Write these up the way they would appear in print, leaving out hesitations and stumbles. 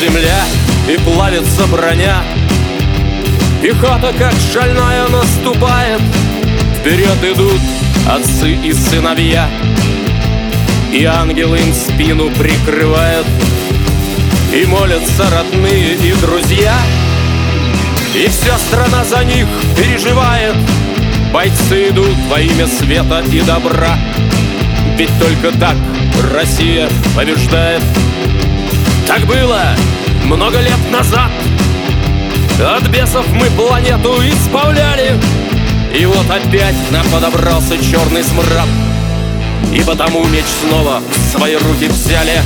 земля и плавится броня. Пехота, как шальная, наступает. Вперед идут отцы и сыновья, и ангелы им спину прикрывают, и молятся родные и друзья, и вся страна за них переживает. Бойцы идут во имя света и добра, ведь только так Россия побеждает. Так было много лет назад. От бесов мы планету избавляли, и вот опять нам подобрался черный смрад, и потому меч снова в свои руки взяли.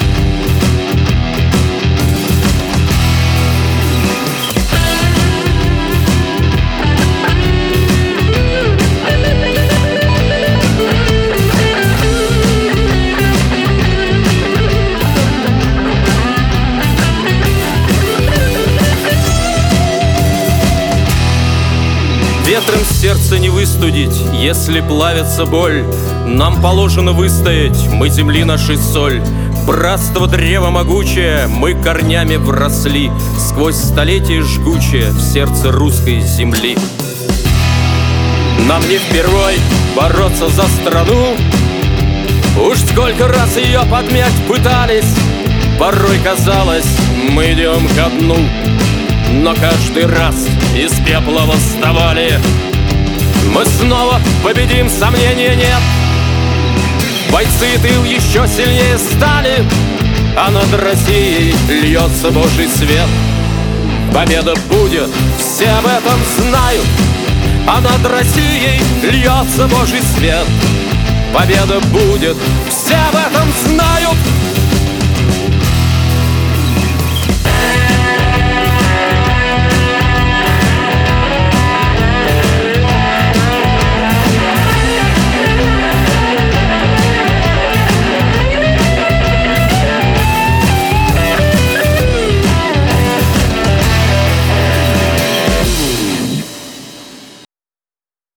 Ветром сердце не выстудить, если плавится боль. Нам положено выстоять, мы земли нашей соль. Братство древо могучее, мы корнями вросли сквозь столетия жгучее в сердце русской земли. Нам не впервой бороться за страну. Уж сколько раз ее подмять пытались, порой казалось, мы идем ко дну. Но каждый раз из пепла восставали. Мы снова победим, сомнения нет. Бойцы тыл еще сильнее стали, а над Россией льется Божий свет. Победа будет, все об этом знают, а над Россией льется Божий свет. Победа будет, все об этом знают.